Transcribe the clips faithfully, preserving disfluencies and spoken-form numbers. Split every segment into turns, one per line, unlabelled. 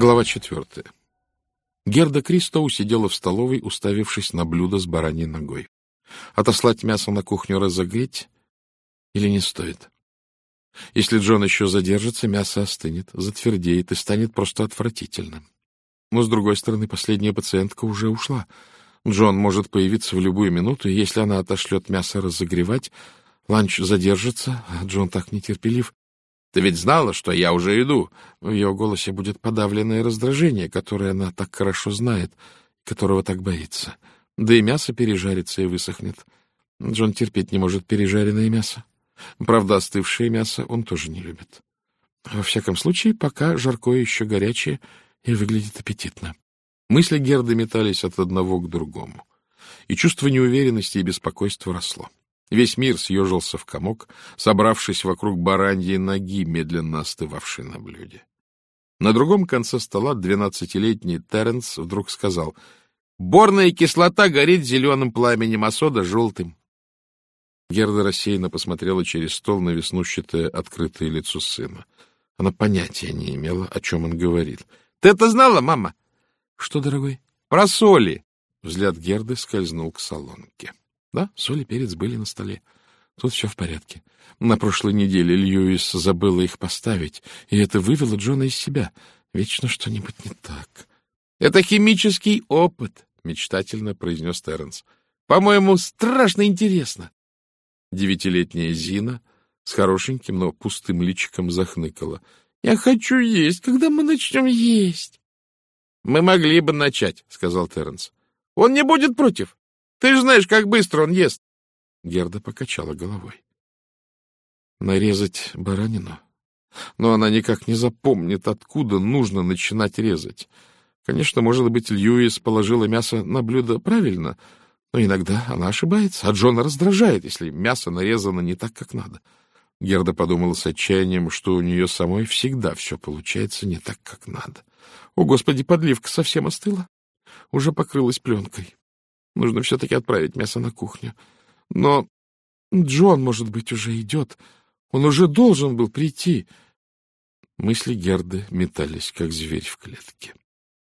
Глава четвертая. Герда Кристоу сидела в столовой, уставившись на блюдо с бараньей ногой. Отослать мясо на кухню разогреть или не стоит? Если Джон еще задержится, мясо остынет, затвердеет и станет просто отвратительным. Но, с другой стороны, последняя пациентка уже ушла. Джон может появиться в любую минуту, и если она отошлет мясо разогревать, ланч задержится, а Джон так нетерпелив. «Ты ведь знала, что я уже иду?» В ее голосе будет подавленное раздражение, которое она так хорошо знает, которого так боится. Да и мясо пережарится и высохнет. Джон терпеть не может пережаренное мясо. Правда, остывшее мясо он тоже не любит. Во всяком случае, пока жаркое еще горячее и выглядит аппетитно. Мысли Герды метались от одного к другому, и чувство неуверенности и беспокойства росло. Весь мир съежился в комок, собравшись вокруг бараньей ноги, медленно остывавшей на блюде. На другом конце стола двенадцатилетний Терренс вдруг сказал: «Борная кислота горит зеленым пламенем, а сода — желтым». Герда рассеянно посмотрела через стол на веснущатое открытое лицо сына. Она понятия не имела, о чем он говорит. — Ты это знала, мама? — Что, дорогой? — Про соли. Взгляд Герды скользнул к солонке. Да, соль и перец были на столе. Тут все в порядке. На прошлой неделе Льюис забыла их поставить, и это вывело Джона из себя. Вечно что-нибудь не так. — Это химический опыт, — мечтательно произнес Терренс. — По-моему, страшно интересно. Девятилетняя Зина с хорошеньким, но пустым личиком захныкала. — Я хочу есть. Когда мы начнем есть? — Мы могли бы начать, — сказал Терренс. — Он не будет против. Ты же знаешь, как быстро он ест. Герда покачала головой. Нарезать баранину? Но она никак не запомнит, откуда нужно начинать резать. Конечно, может быть, Льюис положила мясо на блюдо правильно, но иногда она ошибается, а Джона раздражает, если мясо нарезано не так, как надо. Герда подумала с отчаянием, что у нее самой всегда все получается не так, как надо. О, Господи, подливка совсем остыла, уже покрылась пленкой. Нужно все-таки отправить мясо на кухню. Но Джон, может быть, уже идет. Он уже должен был прийти. Мысли Герды метались, как зверь в клетке.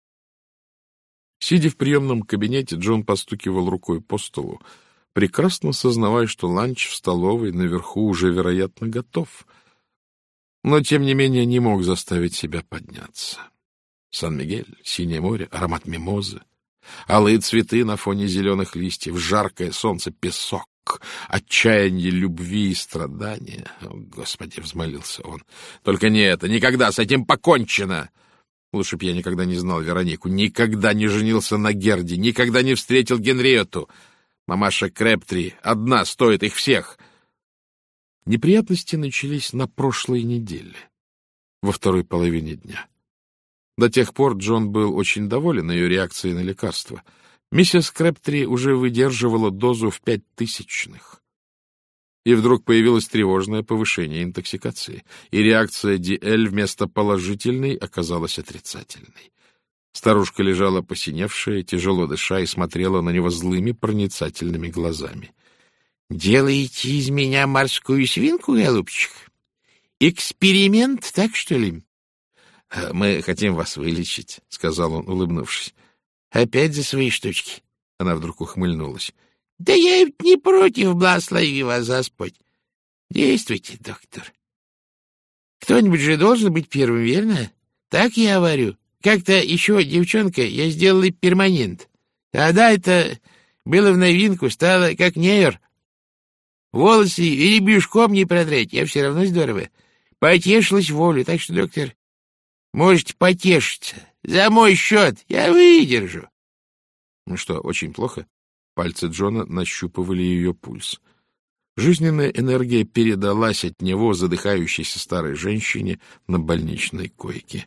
Сидя в приемном кабинете, Джон постукивал рукой по столу, прекрасно сознавая, что ланч в столовой наверху уже, вероятно, готов. Но, тем не менее, не мог заставить себя подняться. Сан-Мигель, синее море, аромат мимозы, алые цветы на фоне зеленых листьев, жаркое солнце, песок, отчаяние любви и страдания. О, Господи, взмолился он. Только не это, никогда, с этим покончено. Лучше б я никогда не знал Веронику, никогда не женился на Герде, никогда не встретил Генриетту. Мамаша Крэптри одна стоит их всех. Неприятности начались на прошлой неделе, во второй половине дня. До тех пор Джон был очень доволен ее реакцией на лекарство. Миссис Крэптри уже выдерживала дозу в пять тысячных. И вдруг появилось тревожное повышение интоксикации, и реакция Ди Эль вместо положительной оказалась отрицательной. Старушка лежала посиневшая, тяжело дыша, и смотрела на него злыми проницательными глазами. — Делаете из меня морскую свинку, голубчик? Эксперимент, так что ли? — Мы хотим вас вылечить, — сказал он, улыбнувшись. — Опять за свои штучки? Она вдруг ухмыльнулась. — Да я не против, благослови вас Господь. Действуйте, доктор. Кто-нибудь же должен быть первым, верно? Так я говорю. Как-то еще девчонка, я сделала перманент. Тогда это было в новинку, стало как нейр. Волосы и ребешком не продрать, я все равно здорово. Потешилась волю, так что, доктор, можете потешиться. За мой счет я выдержу. Ну что, очень плохо? Пальцы Джона нащупывали ее пульс. Жизненная энергия передалась от него задыхающейся старой женщине на больничной койке.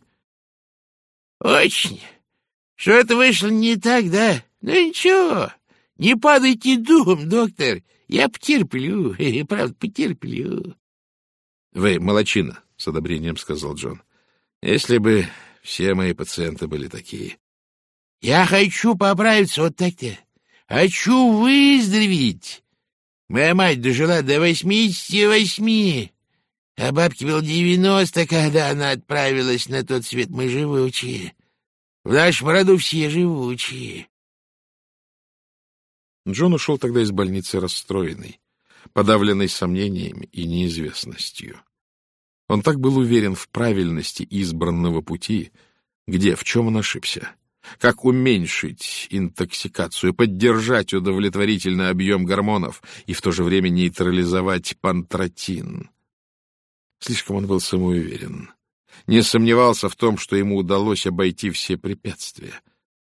Очень. Что-то вышло не так, да? Ну ничего, не падайте духом, доктор. Я потерплю, правда, потерплю. Вы молодчина, с одобрением сказал Джон. Если бы все мои пациенты были такие. Я хочу поправиться вот так-то. Хочу выздороветь. Моя мать дожила до восьмидесяти восьми, а бабке было девяносто, когда она отправилась на тот свет. Мы живучие.
В нашем роду все живучие.
Джон ушел тогда из больницы расстроенный, подавленный сомнениями и неизвестностью. Он так был уверен в правильности избранного пути, где, в чем он ошибся, как уменьшить интоксикацию, поддержать удовлетворительный объем гормонов и в то же время нейтрализовать пантротин. Слишком он был самоуверен, не сомневался в том, что ему удалось обойти все препятствия.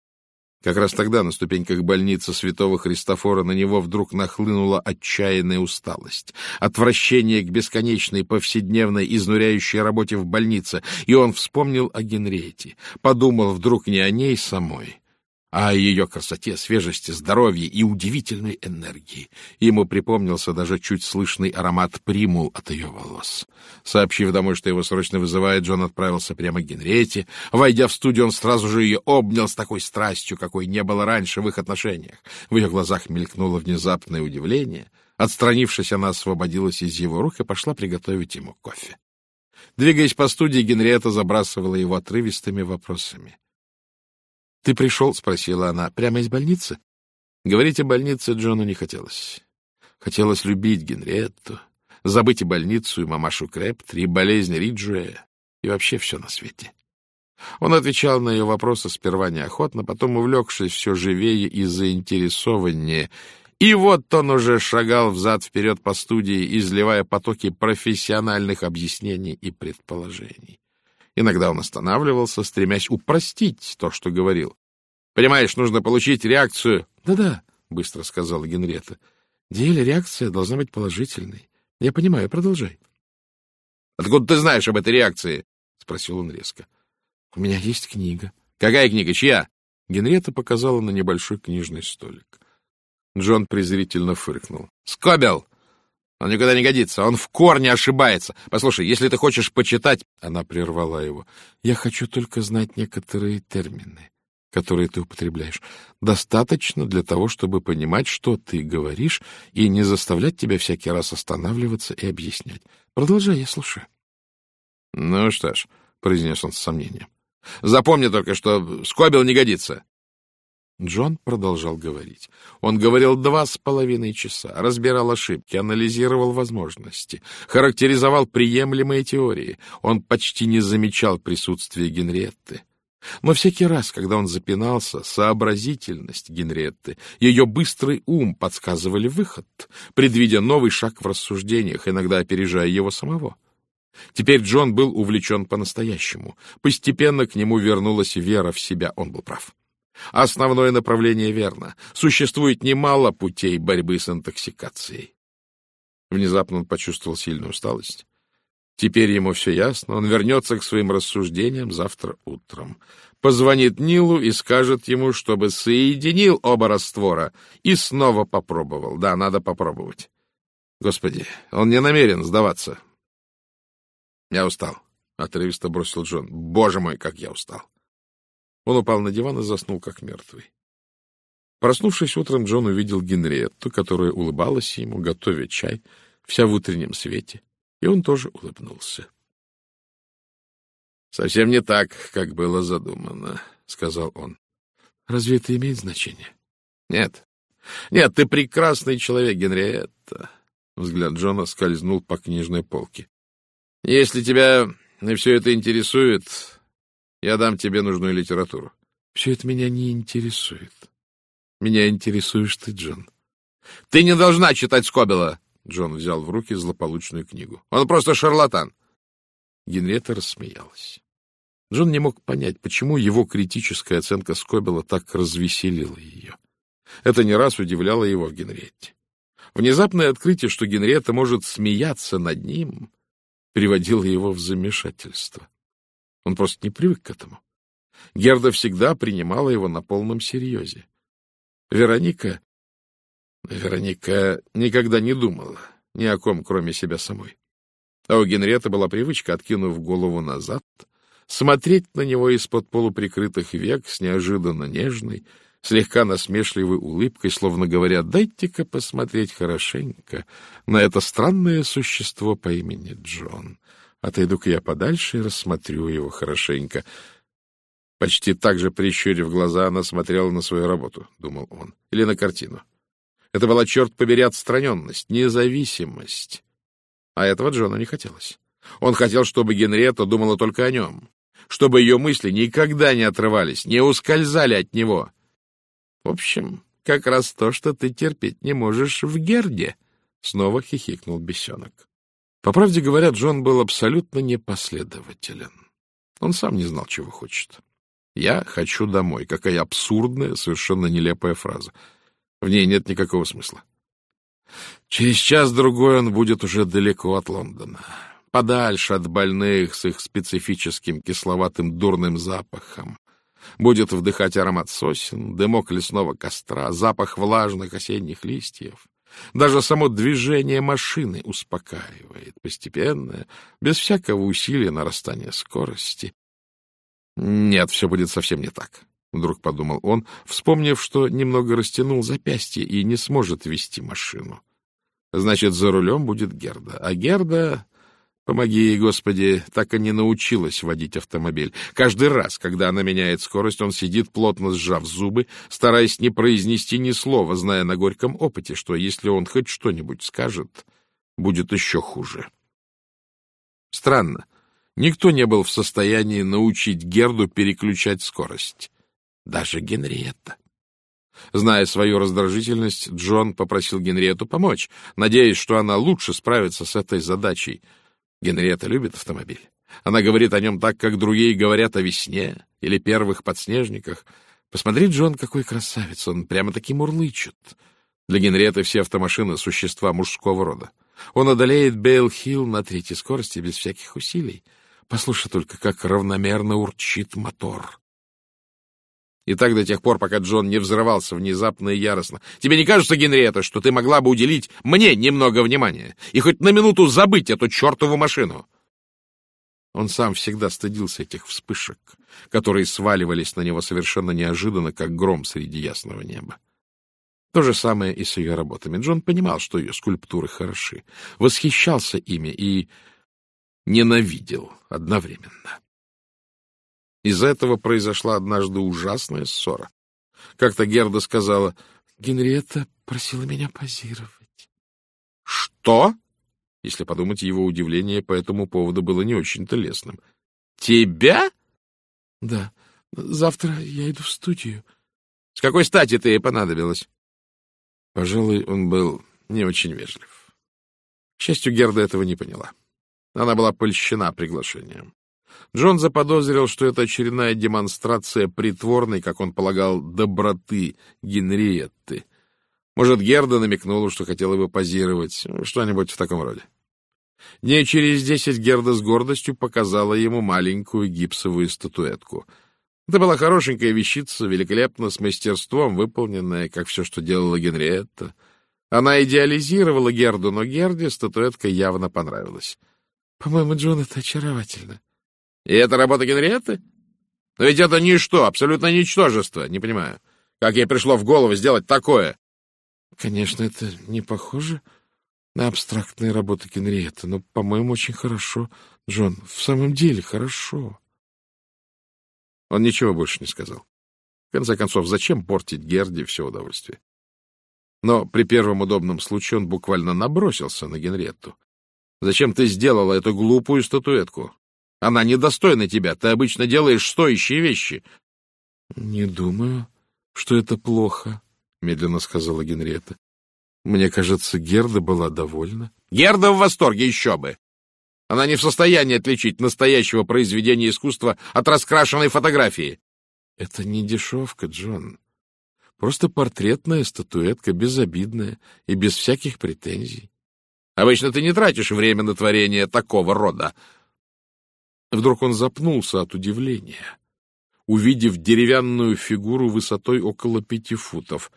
Как раз тогда на ступеньках больницы Святого Христофора на него вдруг нахлынула отчаянная усталость, отвращение к бесконечной повседневной изнуряющей работе в больнице, и он вспомнил о Генриетте, подумал вдруг не о ней самой, а о ее красоте, свежести, здоровье и удивительной энергии. Ему припомнился даже чуть слышный аромат примул от ее волос. Сообщив домой, что его срочно вызывает, Джон отправился прямо к Генриетте. Войдя в студию, он сразу же ее обнял с такой страстью, какой не было раньше в их отношениях. В ее глазах мелькнуло внезапное удивление. Отстранившись, она освободилась из его рук и пошла приготовить ему кофе. Двигаясь по студии, Генриетта забрасывала его отрывистыми вопросами. — Ты пришел? — спросила она. — Прямо из больницы? Говорить о больнице Джону не хотелось. Хотелось любить Генриетту, забыть и больницу, и мамашу Крептри, и болезнь Риджуэя, и вообще все на свете. Он отвечал на ее вопросы сперва неохотно, потом, увлекшись все живее и заинтересованнее. И вот он уже шагал взад-вперед по студии, изливая потоки профессиональных объяснений и предположений. Иногда он останавливался, стремясь упростить то, что говорил. «Понимаешь, нужно получить реакцию». «Да-да», — быстро сказала Генриетта. «Деле реакция должна быть положительной. Я понимаю, продолжай». «Откуда ты знаешь об этой реакции?» — спросил он резко. «У меня есть книга». «Какая книга? Чья?» Генриетта показала на небольшой книжный столик. Джон презрительно фыркнул. «Скобел! Он никуда не годится, он в корне ошибается. Послушай, если ты хочешь почитать...» Она прервала его. «Я хочу только знать некоторые термины, которые ты употребляешь. Достаточно для того, чтобы понимать, что ты говоришь, и не заставлять тебя всякий раз останавливаться и объяснять. Продолжай, я слушаю». «Ну что ж», — произнес он с сомнением, — «запомни только, что скобел не годится». Джон продолжал говорить. Он говорил два с половиной часа, разбирал ошибки, анализировал возможности, характеризовал приемлемые теории. Он почти не замечал присутствия Генриетты. Но всякий раз, когда он запинался, сообразительность Генриетты, ее быстрый ум подсказывали выход, предвидя новый шаг в рассуждениях, иногда опережая его самого. Теперь Джон был увлечен по-настоящему. Постепенно к нему вернулась вера в себя. Он был прав. Основное направление верно. Существует немало путей борьбы с интоксикацией. Внезапно он почувствовал сильную усталость. Теперь ему все ясно. Он вернется к своим рассуждениям завтра утром. Позвонит Нилу и скажет ему, чтобы соединил оба раствора и снова попробовал. Да, надо попробовать. Господи, он не намерен сдаваться. Я устал, — отрывисто бросил Джон. Боже мой, как я устал. Он упал на диван и заснул, как мертвый. Проснувшись утром, Джон увидел Генриетту, которая улыбалась ему, готовя чай, вся в утреннем свете, и он тоже улыбнулся. — Совсем не так, как было задумано, — сказал он. — Разве это имеет значение? — Нет. Нет, ты прекрасный человек, Генриетта. Взгляд Джона скользнул по книжной полке. — Если тебя все это интересует... Я дам тебе нужную литературу. Все это меня не интересует. Меня интересуешь ты, Джон. Ты не должна читать Скобела. Джон взял в руки злополучную книгу. Он просто шарлатан. Генриетта рассмеялась. Джон не мог понять, почему его критическая оценка Скобела так развеселила ее. Это не раз удивляло его в Генриетте. Внезапное открытие, что Генриетта может смеяться над ним, приводило его в замешательство. Он просто не привык к этому. Герда всегда принимала его на полном серьезе. Вероника... Вероника никогда не думала ни о ком, кроме себя самой. А у Генриетты была привычка, откинув голову назад, смотреть на него из-под полуприкрытых век с неожиданно нежной, слегка насмешливой улыбкой, словно говоря: «Дайте-ка посмотреть хорошенько на это странное существо по имени Джон. Отойду-ка я подальше и рассмотрю его хорошенько». Почти так же, прищурив глаза, она смотрела на свою работу, думал он, или на картину. Это была, черт побери, отстраненность, независимость. А этого Джону не хотелось. Он хотел, чтобы Генриетта думала только о нем, чтобы ее мысли никогда не отрывались, не ускользали от него. В общем, как раз то, что ты терпеть не можешь в Герде, — снова хихикнул бесенок. По правде говоря, Джон был абсолютно непоследователен. Он сам не знал, чего хочет. «Я хочу домой». Какая абсурдная, совершенно нелепая фраза. В ней нет никакого смысла. Через час-другой он будет уже далеко от Лондона, подальше от больных с их специфическим кисловатым дурным запахом. Будет вдыхать аромат сосен, дымок лесного костра, запах влажных осенних листьев. Даже само движение машины успокаивает постепенно, без всякого усилия нарастания скорости. Нет, все будет совсем не так, — вдруг подумал он, вспомнив, что немного растянул запястье и не сможет вести машину. Значит, за рулем будет Герда. А Герда, помоги ей, Господи, так и не научилась водить автомобиль. Каждый раз, когда она меняет скорость, он сидит, плотно сжав зубы, стараясь не произнести ни слова, зная на горьком опыте, что если он хоть что-нибудь скажет, будет еще хуже. Странно. Никто не был в состоянии научить Герду переключать скорость. Даже Генриетта. Зная свою раздражительность, Джон попросил Генриетту помочь, надеясь, что она лучше справится с этой задачей. Генриетта любит автомобиль. Она говорит о нем так, как другие говорят о весне или первых подснежниках. Посмотри, Джон, какой красавец, он прямо-таки мурлычет. Для Генриетты все автомашины — существа мужского рода. Он одолеет Бейл-Хилл на третьей скорости без всяких усилий. Послушай только, как равномерно урчит мотор. И так до тех пор, пока Джон не взрывался внезапно и яростно. «Тебе не кажется, Генриетта, что ты могла бы уделить мне немного внимания и хоть на минуту забыть эту чертову машину?» Он сам всегда стыдился этих вспышек, которые сваливались на него совершенно неожиданно, как гром среди ясного неба. То же самое и с ее работами. Джон понимал, что ее скульптуры хороши, восхищался ими и ненавидел одновременно. Из-за этого произошла однажды ужасная ссора. Как-то Герда сказала: «Генриетта просила меня позировать». «Что?» Если подумать, его удивление по этому поводу было не очень-то лестным. «Тебя?» «Да. Завтра я иду в студию». «С какой стати ты ей понадобилась?» Пожалуй, он был не очень вежлив. К счастью, Герда этого не поняла. Она была польщена приглашением. Джон заподозрил, что это очередная демонстрация притворной, как он полагал, доброты Генриетты. Может, Герда намекнула, что хотела бы позировать, что-нибудь в таком роде. Дней через десять Герда с гордостью показала ему маленькую гипсовую статуэтку. Это была хорошенькая вещица, великолепно, с мастерством выполненная, как все, что делала Генриетта. Она идеализировала Герду, но Герде статуэтка явно понравилась. — По-моему, Джон, это очаровательно. — И это работа Генриетты? Но ведь это ничто, абсолютно ничтожество. Не понимаю, как ей пришло в голову сделать такое? — Конечно, это не похоже на абстрактные работы Генриетты, но, по-моему, очень хорошо, Джон. В самом деле хорошо. Он ничего больше не сказал. В конце концов, зачем портить Герде все удовольствие? Но при первом удобном случае он буквально набросился на Генриетту. «Зачем ты сделала эту глупую статуэтку? Она недостойна тебя. Ты обычно делаешь стоящие вещи». «Не думаю, что это плохо», — медленно сказала Генриетта. «Мне кажется, Герда была довольна». «Герда в восторге, еще бы! Она не в состоянии отличить настоящего произведения искусства от раскрашенной фотографии». «Это не дешевка, Джон. Просто портретная статуэтка, безобидная и без всяких претензий. Обычно ты не тратишь время на творение такого рода». Вдруг он запнулся от удивления, увидев деревянную фигуру высотой около пяти футов.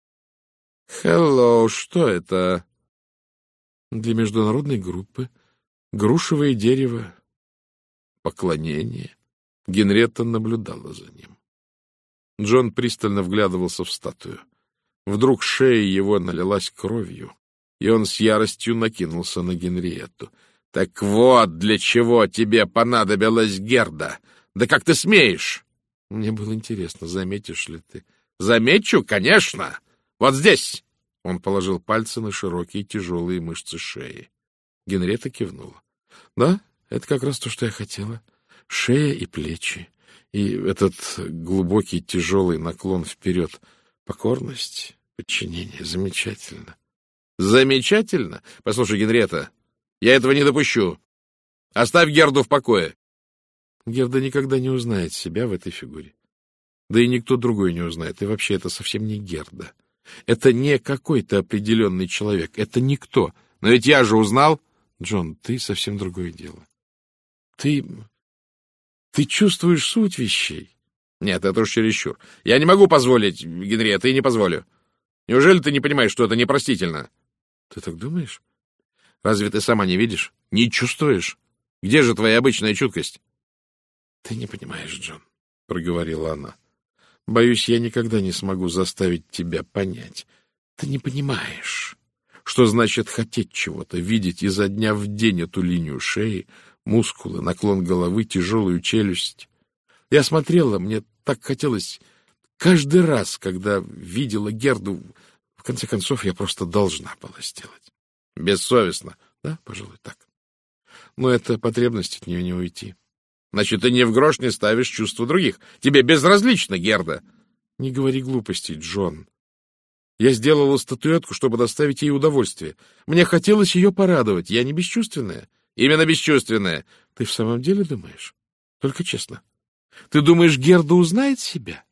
«Хеллоу, что это?» «Для международной группы. Грушевое дерево. Поклонение». Генриетта наблюдала за ним. Джон пристально вглядывался в статую. Вдруг шея его налилась кровью, и он с яростью накинулся на Генриетту. «Так вот, для чего тебе понадобилась Герда! Да как ты смеешь! Мне было интересно, заметишь ли ты. Замечу, конечно! Вот здесь! Он положил пальцы на широкие тяжелые мышцы шеи. Генриетта кивнула. Да, это как раз то, что я хотела. Шея и плечи. И этот глубокий тяжелый наклон вперед. Покорность, подчинение. Замечательно. Замечательно? Послушай, Генриетта, я этого не допущу. Оставь Герду в покое. Герда никогда не узнает себя в этой фигуре. Да и никто другой не узнает. И вообще это совсем не Герда. Это не какой-то определенный человек. Это никто. Но ведь я же узнал. Джон, ты совсем другое дело. Ты... Ты чувствуешь суть вещей? Нет, это уж чересчур. Я не могу позволить, Генриетта, и не позволю. Неужели ты не понимаешь, что это непростительно? Ты так думаешь? Разве ты сама не видишь? Не чувствуешь? Где же твоя обычная чуткость? Ты не понимаешь, Джон, — проговорила она. Боюсь, я никогда не смогу заставить тебя понять. Ты не понимаешь, что значит хотеть чего-то, видеть изо дня в день эту линию шеи, мускулы, наклон головы, тяжелую челюсть. Я смотрела, мне так хотелось каждый раз, когда видела Герду. В конце концов, я просто должна была сделать. Бессовестно. Да, пожалуй, так. Но это потребность от нее не уйти. Значит, ты ни в грош не ставишь чувства других. Тебе безразлично, Герда. Не говори глупостей, Джон. Я сделала статуэтку, чтобы доставить ей удовольствие. Мне хотелось ее порадовать. Я не бесчувственная. Именно бесчувственная. Ты в самом деле думаешь? Только честно. Ты думаешь, Герда узнает себя?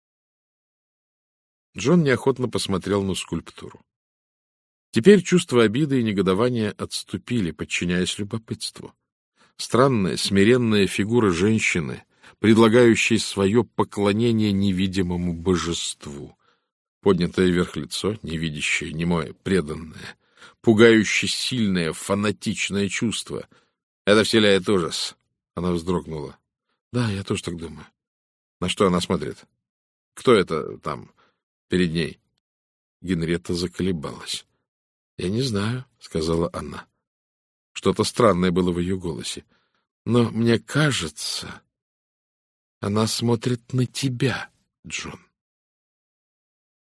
Джон неохотно посмотрел на скульптуру. Теперь чувства обиды и негодования отступили, подчиняясь любопытству. Странная, смиренная фигура женщины, предлагающей свое поклонение невидимому божеству. Поднятое вверх лицо, невидящее, немое, преданное, пугающе сильное, фанатичное чувство. Это вселяет ужас. Она вздрогнула. Да, я тоже так думаю. На что она смотрит? Кто это там перед ней? Генриетта заколебалась. Я не знаю, — сказала она. Что-то странное было в ее голосе. Но мне кажется, она смотрит на тебя, Джон.